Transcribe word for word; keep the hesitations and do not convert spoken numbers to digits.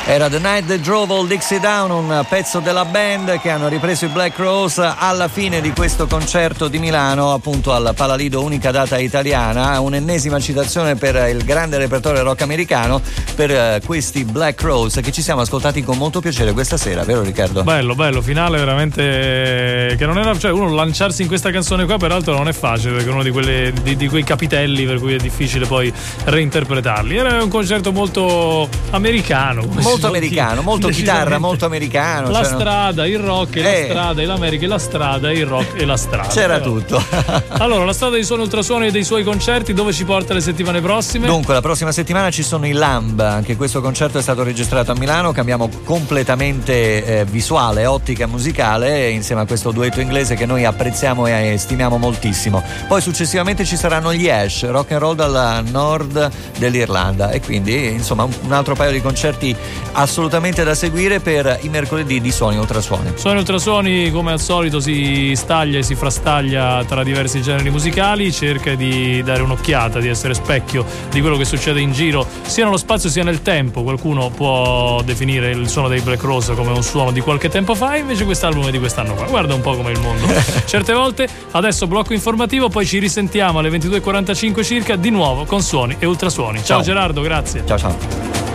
Era The Night That Drove All Dixie Down, un pezzo della band che hanno ripreso i Black Rose alla fine di questo concerto di Milano, appunto al Palalido, unica data italiana. Un'ennesima citazione per il grande repertorio rock americano, per questi Black Rose che ci siamo ascoltati con molto piacere questa sera, vero Riccardo? Bello, bello, finale veramente che non era, cioè uno lanciarsi in questa canzone qua peraltro non è facile, perché è uno di, quelle, di, di quei capitelli per cui è difficile poi reinterpretarli. Era un concerto molto americano, molto americano, molto chitarra, molto americano. La cioè strada, il rock e eh. la strada, e l'America e la strada, il rock e la strada. C'era Però. tutto. Allora, la strada dei suoni ultrasuoni e dei suoi concerti, dove ci porta le settimane prossime? Dunque, la prossima settimana ci sono i Lamb, anche questo concerto è stato registrato a Milano, cambiamo completamente eh, visuale, ottica musicale, insieme a questo duetto inglese che noi apprezziamo e stimiamo moltissimo. Poi successivamente ci saranno gli Ash, rock and roll dal nord dell'Irlanda, e quindi insomma un altro paio di concerti assolutamente da seguire per i mercoledì di Suoni Ultrasuoni. Suoni Ultrasuoni, come al solito, si staglia e si frastaglia tra diversi generi musicali, cerca di dare un'occhiata, di essere specchio di quello che succede in giro, sia nello spazio sia nel tempo. Qualcuno può definire il suono dei Black Rose come un suono di qualche tempo fa, invece quest'album è di quest'anno qua. Guarda un po' come il mondo. Certe volte. Adesso blocco informativo, poi ci risentiamo alle ventidue e quarantacinque circa di nuovo con Suoni e Ultrasuoni. Ciao, ciao Gerardo, grazie. Ciao ciao.